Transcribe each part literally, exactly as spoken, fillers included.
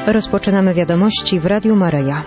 Rozpoczynamy wiadomości w Radiu Maryja.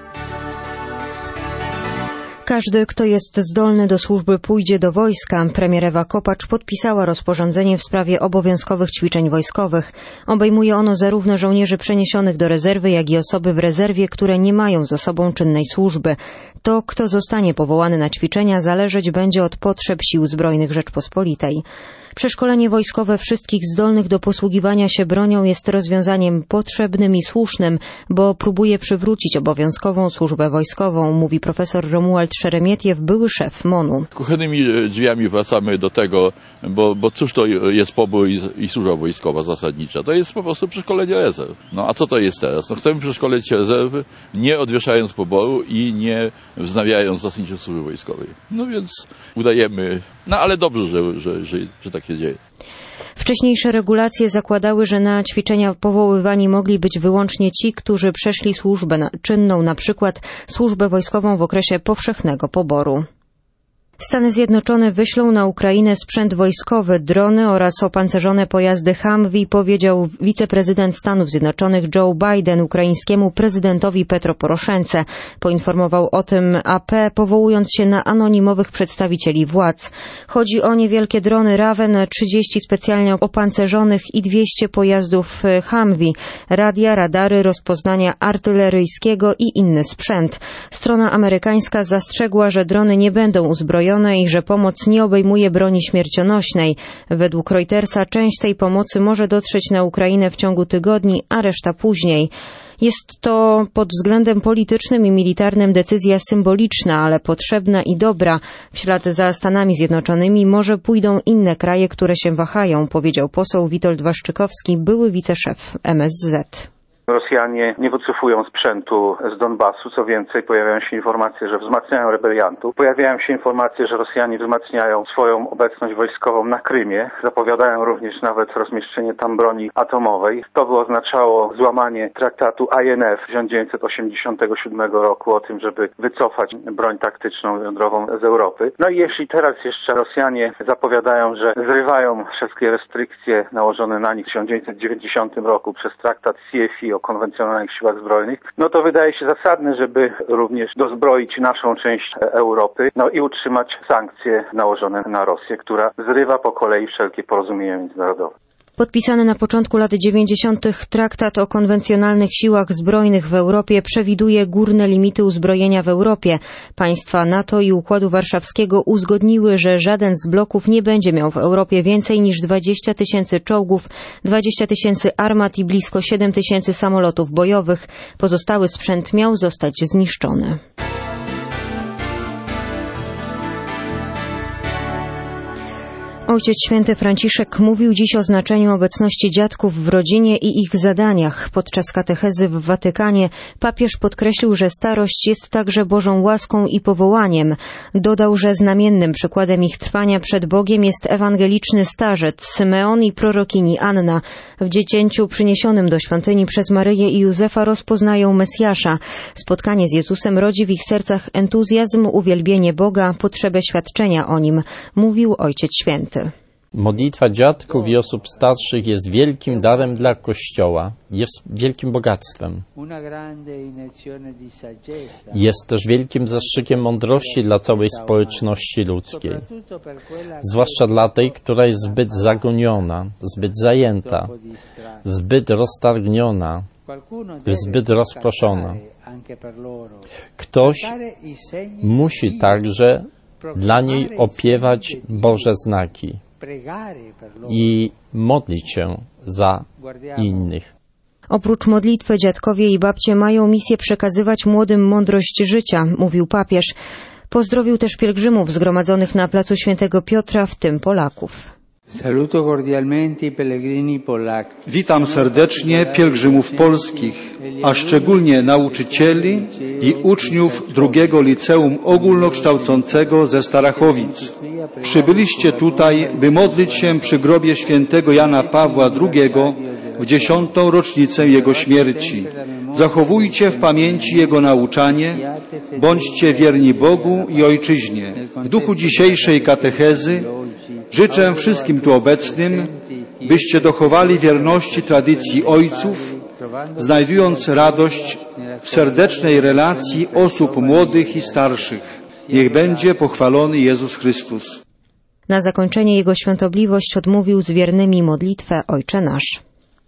Każdy, kto jest zdolny do służby, pójdzie do wojska. Premier Ewa Kopacz podpisała rozporządzenie w sprawie obowiązkowych ćwiczeń wojskowych. Obejmuje ono zarówno żołnierzy przeniesionych do rezerwy, jak i osoby w rezerwie, które nie mają za sobą czynnej służby. To, kto zostanie powołany na ćwiczenia, zależeć będzie od potrzeb Sił Zbrojnych Rzeczpospolitej. Przeszkolenie wojskowe wszystkich zdolnych do posługiwania się bronią jest rozwiązaniem potrzebnym i słusznym, bo próbuje przywrócić obowiązkową służbę wojskową, mówi profesor Romuald Szeremietiew, były szef MON-u. Kuchennymi drzwiami wracamy do tego, bo, bo cóż to jest pobór i, i służba wojskowa zasadnicza? To jest po prostu przeszkolenie rezerw. No a co to jest teraz? No chcemy przeszkolić rezerwy, nie odwieszając poboru i nie wznawiając zasadniczo służby wojskowej. No więc udajemy, no ale dobrze, że, że, że, że tak się dzieje. Wcześniejsze regulacje zakładały, że na ćwiczenia powoływani mogli być wyłącznie ci, którzy przeszli służbę czynną, na przykład służbę wojskową w okresie powszechnego poboru. Stany Zjednoczone wyślą na Ukrainę sprzęt wojskowy, drony oraz opancerzone pojazdy Humvee, powiedział wiceprezydent Stanów Zjednoczonych Joe Biden ukraińskiemu prezydentowi Petro Poroszence. Poinformował o tym A P, powołując się na anonimowych przedstawicieli władz. Chodzi o niewielkie drony Raven, trzydzieści specjalnie opancerzonych i dwieście pojazdów Humvee, radia, radary, rozpoznania artyleryjskiego i inny sprzęt. Strona amerykańska zastrzegła, że drony nie będą uzbrojone i że pomoc nie obejmuje broni śmiercionośnej. Według Reutersa część tej pomocy może dotrzeć na Ukrainę w ciągu tygodni, a reszta później. Jest to pod względem politycznym i militarnym decyzja symboliczna, ale potrzebna i dobra. W ślad za Stanami Zjednoczonymi może pójdą inne kraje, które się wahają, powiedział poseł Witold Waszczykowski, były wiceszef M S Z. Rosjanie nie wycofują sprzętu z Donbasu, co więcej pojawiają się informacje, że wzmacniają rebeliantów. Pojawiają się informacje, że Rosjanie wzmacniają swoją obecność wojskową na Krymie. Zapowiadają również nawet rozmieszczenie tam broni atomowej. To by oznaczało złamanie traktatu I N F z tysiąc dziewięćset osiemdziesiątego siódmego roku o tym, żeby wycofać broń taktyczną jądrową z Europy. No i jeśli teraz jeszcze Rosjanie zapowiadają, że zrywają wszystkie restrykcje nałożone na nich w tysiąc dziewięćset dziewięćdziesiątym roku przez traktat C F I o konwencjonalnych siłach zbrojnych, no to wydaje się zasadne, żeby również dozbroić naszą część Europy, no i utrzymać sankcje nałożone na Rosję, która zrywa po kolei wszelkie porozumienia międzynarodowe. Podpisany na początku lat dziewięćdziesiątych traktat o konwencjonalnych siłach zbrojnych w Europie przewiduje górne limity uzbrojenia w Europie. Państwa NATO i Układu Warszawskiego uzgodniły, że żaden z bloków nie będzie miał w Europie więcej niż dwadzieścia tysięcy czołgów, dwadzieścia tysięcy armat i blisko siedem tysięcy samolotów bojowych. Pozostały sprzęt miał zostać zniszczony. Ojciec Święty Franciszek mówił dziś o znaczeniu obecności dziadków w rodzinie i ich zadaniach. Podczas katechezy w Watykanie papież podkreślił, że starość jest także Bożą łaską i powołaniem. Dodał, że znamiennym przykładem ich trwania przed Bogiem jest ewangeliczny starzec Symeon i prorokini Anna. W dziecięciu przyniesionym do świątyni przez Maryję i Józefa rozpoznają Mesjasza. Spotkanie z Jezusem rodzi w ich sercach entuzjazm, uwielbienie Boga, potrzebę świadczenia o Nim, mówił Ojciec Święty. Modlitwa dziadków i osób starszych jest wielkim darem dla Kościoła, jest wielkim bogactwem. Jest też wielkim zastrzykiem mądrości dla całej społeczności ludzkiej, zwłaszcza dla tej, która jest zbyt zagoniona, zbyt zajęta, zbyt roztargniona, zbyt rozproszona. Ktoś musi także dla niej opiewać Boże znaki i modlić się za innych. Oprócz modlitwy dziadkowie i babcie mają misję przekazywać młodym mądrość życia, mówił papież. Pozdrowił też pielgrzymów zgromadzonych na placu Świętego Piotra, w tym Polaków. Witam serdecznie pielgrzymów polskich, a szczególnie nauczycieli i uczniów drugiego Liceum Ogólnokształcącego ze Starachowic. Przybyliście tutaj, by modlić się przy grobie świętego Jana Pawła drugiego w dziesiątą rocznicę jego śmierci. Zachowujcie w pamięci jego nauczanie, bądźcie wierni Bogu i Ojczyźnie. W duchu dzisiejszej katechezy życzę wszystkim tu obecnym, byście dochowali wierności tradycji ojców znajdując radość w serdecznej relacji osób młodych i starszych. Niech będzie pochwalony Jezus Chrystus. Na zakończenie Jego Świątobliwość odmówił z wiernymi modlitwę Ojcze Nasz.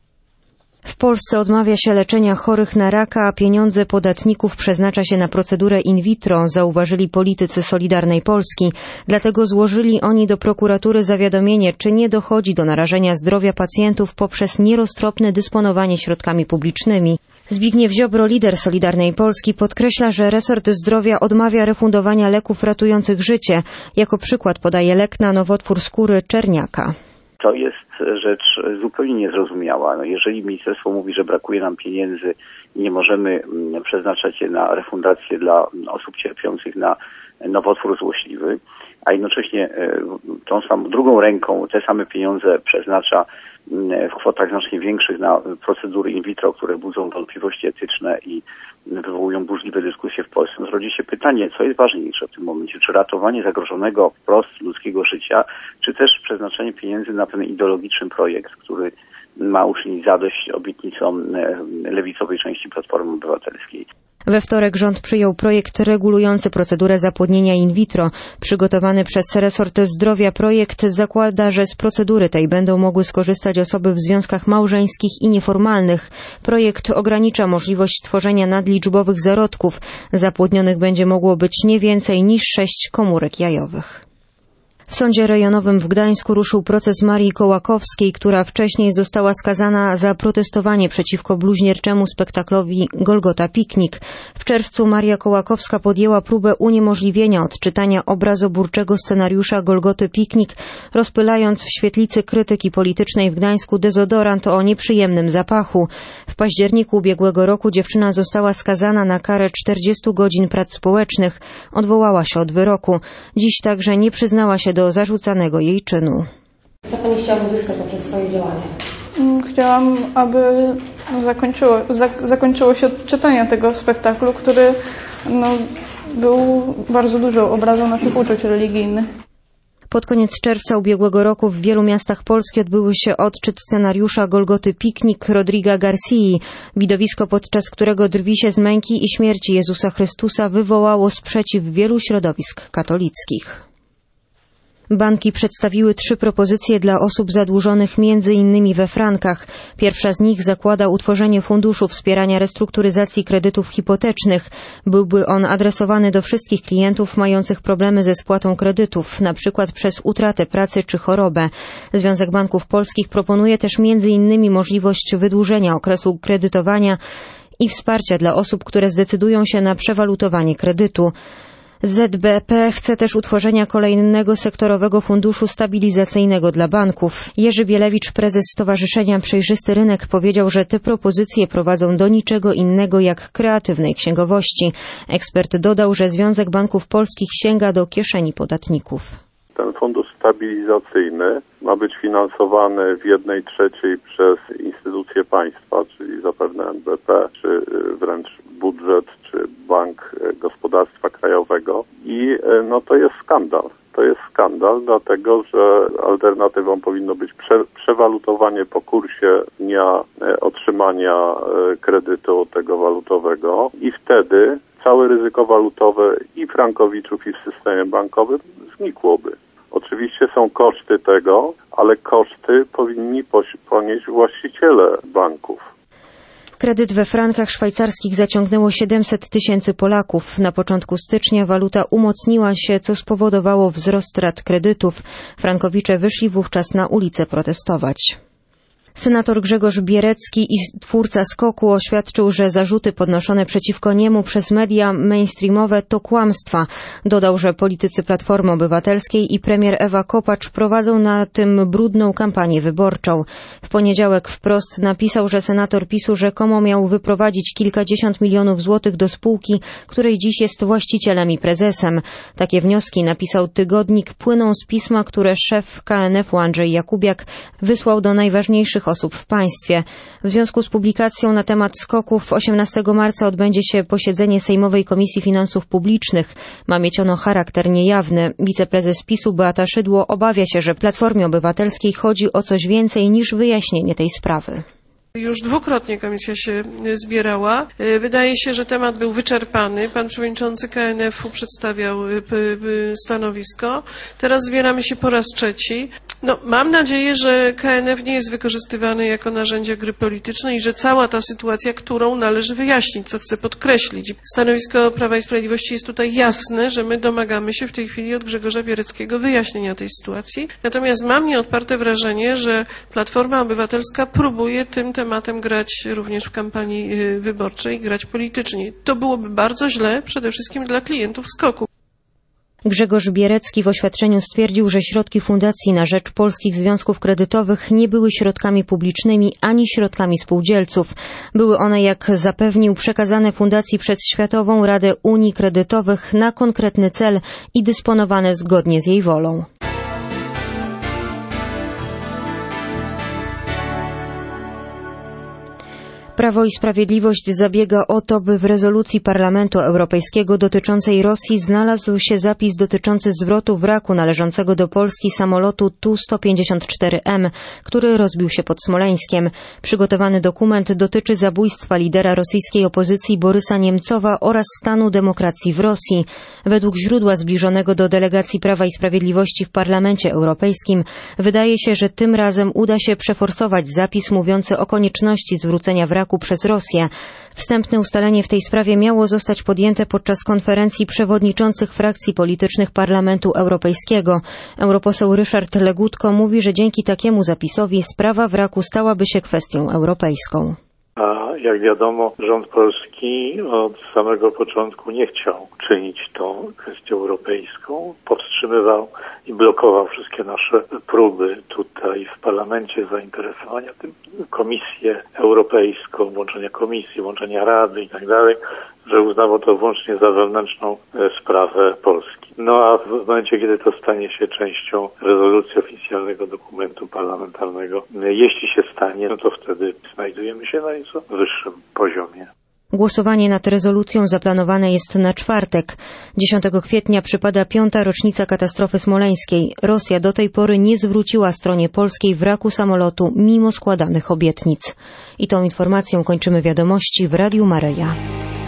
W Polsce odmawia się leczenia chorych na raka, a pieniądze podatników przeznacza się na procedurę in vitro, zauważyli politycy Solidarnej Polski. Dlatego złożyli oni do prokuratury zawiadomienie, czy nie dochodzi do narażenia zdrowia pacjentów poprzez nieroztropne dysponowanie środkami publicznymi. Zbigniew Ziobro, lider Solidarnej Polski, podkreśla, że resort zdrowia odmawia refundowania leków ratujących życie. Jako przykład podaje lek na nowotwór skóry czerniaka. To jest rzecz zupełnie niezrozumiała. No jeżeli ministerstwo mówi, że brakuje nam pieniędzy i nie możemy przeznaczać je na refundację dla osób cierpiących na nowotwór złośliwy, a jednocześnie tą samą drugą ręką te same pieniądze przeznacza w kwotach znacznie większych na procedury in vitro, które budzą wątpliwości etyczne i wywołują burzliwe dyskusje w Polsce. No, rodzi się pytanie, co jest ważniejsze w tym momencie, czy ratowanie zagrożonego wprost ludzkiego życia, czy też przeznaczenie pieniędzy na ten ideologiczny projekt, który ma uczynić zadość obietnicom lewicowej części Platformy Obywatelskiej. We wtorek rząd przyjął projekt regulujący procedurę zapłodnienia in vitro. Przygotowany przez resort zdrowia projekt zakłada, że z procedury tej będą mogły skorzystać osoby w związkach małżeńskich i nieformalnych. Projekt ogranicza możliwość tworzenia nadliczbowych zarodków. Zapłodnionych będzie mogło być nie więcej niż sześć komórek jajowych. W Sądzie Rejonowym w Gdańsku ruszył proces Marii Kołakowskiej, która wcześniej została skazana za protestowanie przeciwko bluźnierczemu spektaklowi Golgota Piknik. W czerwcu Maria Kołakowska podjęła próbę uniemożliwienia odczytania obrazoburczego scenariusza Golgoty Piknik, rozpylając w świetlicy krytyki politycznej w Gdańsku dezodorant o nieprzyjemnym zapachu. W październiku ubiegłego roku dziewczyna została skazana na karę czterdziestu godzin prac społecznych. Odwołała się od wyroku. Dziś także nie przyznała się do zarzucanego jej czynu. Co Pani chciała uzyskać poprzez swoje działanie? Chciałam, aby zakończyło, za, zakończyło się czytanie tego spektaklu, który no, był bardzo dużą obrazą naszych uczuć religijnych. Pod koniec czerwca ubiegłego roku w wielu miastach Polski odbyły się odczyt scenariusza Golgoty Piknik Rodriga Garcii. Widowisko, podczas którego drwi się z męki i śmierci Jezusa Chrystusa, wywołało sprzeciw wielu środowisk katolickich. Banki przedstawiły trzy propozycje dla osób zadłużonych między innymi we frankach. Pierwsza z nich zakłada utworzenie funduszu wspierania restrukturyzacji kredytów hipotecznych. Byłby on adresowany do wszystkich klientów mających problemy ze spłatą kredytów, na przykład przez utratę pracy czy chorobę. Związek Banków Polskich proponuje też między innymi możliwość wydłużenia okresu kredytowania i wsparcia dla osób, które zdecydują się na przewalutowanie kredytu. Z B P chce też utworzenia kolejnego sektorowego funduszu stabilizacyjnego dla banków. Jerzy Bielewicz, prezes Stowarzyszenia Przejrzysty Rynek, powiedział, że te propozycje prowadzą do niczego innego jak kreatywnej księgowości. Ekspert dodał, że Związek Banków Polskich sięga do kieszeni podatników. Ten fundusz stabilizacyjny ma być finansowany w jednej trzeciej przez instytucje państwa, czyli zapewne N B P, czy wręcz budżet, czy Bank Gospodarstwa Krajowego. I no to jest skandal. To jest skandal, dlatego że alternatywą powinno być prze, przewalutowanie po kursie dnia otrzymania kredytu tego walutowego i wtedy całe ryzyko walutowe i frankowiczów, i w systemie bankowym znikłoby. Oczywiście są koszty tego, ale koszty powinni ponieść właściciele banków. Kredyt we frankach szwajcarskich zaciągnęło siedemset tysięcy Polaków. Na początku stycznia waluta umocniła się, co spowodowało wzrost rat kredytów. Frankowicze wyszli wówczas na ulicę protestować. Senator Grzegorz Bierecki i twórca Skoku oświadczył, że zarzuty podnoszone przeciwko niemu przez media mainstreamowe to kłamstwa. Dodał, że politycy Platformy Obywatelskiej i premier Ewa Kopacz prowadzą na tym brudną kampanię wyborczą. W poniedziałek wprost napisał, że senator PiSu rzekomo miał wyprowadzić kilkadziesiąt milionów złotych do spółki, której dziś jest właścicielem i prezesem. Takie wnioski, napisał tygodnik, płyną z pisma, które szef K N F u Andrzej Jakubiak wysłał do najważniejszych osób w państwie. W związku z publikacją na temat skoków osiemnastego marca odbędzie się posiedzenie Sejmowej Komisji Finansów Publicznych. Ma mieć ono charakter niejawny. Wiceprezes PiSu Beata Szydło obawia się, że Platformie Obywatelskiej chodzi o coś więcej niż wyjaśnienie tej sprawy. Już dwukrotnie komisja się zbierała. Wydaje się, że temat był wyczerpany. Pan przewodniczący K N F u przedstawiał stanowisko. Teraz zbieramy się po raz trzeci. No, mam nadzieję, że K N F nie jest wykorzystywany jako narzędzie gry politycznej i że cała ta sytuacja, którą należy wyjaśnić, co chcę podkreślić. Stanowisko Prawa i Sprawiedliwości jest tutaj jasne, że my domagamy się w tej chwili od Grzegorza Biereckiego wyjaśnienia tej sytuacji. Natomiast mam nieodparte wrażenie, że Platforma Obywatelska próbuje tym tematem grać również w kampanii wyborczej, grać politycznie. To byłoby bardzo źle, przede wszystkim dla klientów SKOK-u. Grzegorz Bierecki w oświadczeniu stwierdził, że środki Fundacji na rzecz Polskich Związków Kredytowych nie były środkami publicznymi ani środkami spółdzielców. Były one, jak zapewnił, przekazane Fundacji przez Światową Radę Unii Kredytowych na konkretny cel i dysponowane zgodnie z jej wolą. Prawo i Sprawiedliwość zabiega o to, by w rezolucji Parlamentu Europejskiego dotyczącej Rosji znalazł się zapis dotyczący zwrotu wraku należącego do Polski samolotu Tu sto pięćdziesiąt cztery M, który rozbił się pod Smoleńskiem. Przygotowany dokument dotyczy zabójstwa lidera rosyjskiej opozycji Borysa Niemcowa oraz stanu demokracji w Rosji. Według źródła zbliżonego do delegacji Prawa i Sprawiedliwości w Parlamencie Europejskim wydaje się, że tym razem uda się przeforsować zapis mówiący o konieczności zwrócenia wraku przez Rosję. Wstępne ustalenie w tej sprawie miało zostać podjęte podczas konferencji przewodniczących frakcji politycznych Parlamentu Europejskiego. Europoseł Ryszard Legutko mówi, że dzięki takiemu zapisowi sprawa wraku stałaby się kwestią europejską. A jak wiadomo, rząd polski od samego początku nie chciał czynić to kwestią europejską. Powstrzymywał i blokował wszystkie nasze próby tutaj w parlamencie zainteresowania tym Komisję Europejską, włączenia Komisji, włączenia Rady i tak dalej, że uznawał to wyłącznie za wewnętrzną sprawę Polski. No a w momencie, kiedy to stanie się częścią rezolucji oficjalnego dokumentu parlamentarnego, jeśli się stanie, no to wtedy znajdujemy się na nieco wyższym poziomie. Głosowanie nad rezolucją zaplanowane jest na czwartek. dziesiątego kwietnia przypada piąta rocznica katastrofy smoleńskiej. Rosja do tej pory nie zwróciła stronie polskiej wraku samolotu mimo składanych obietnic. I tą informacją kończymy wiadomości w Radiu Maryja.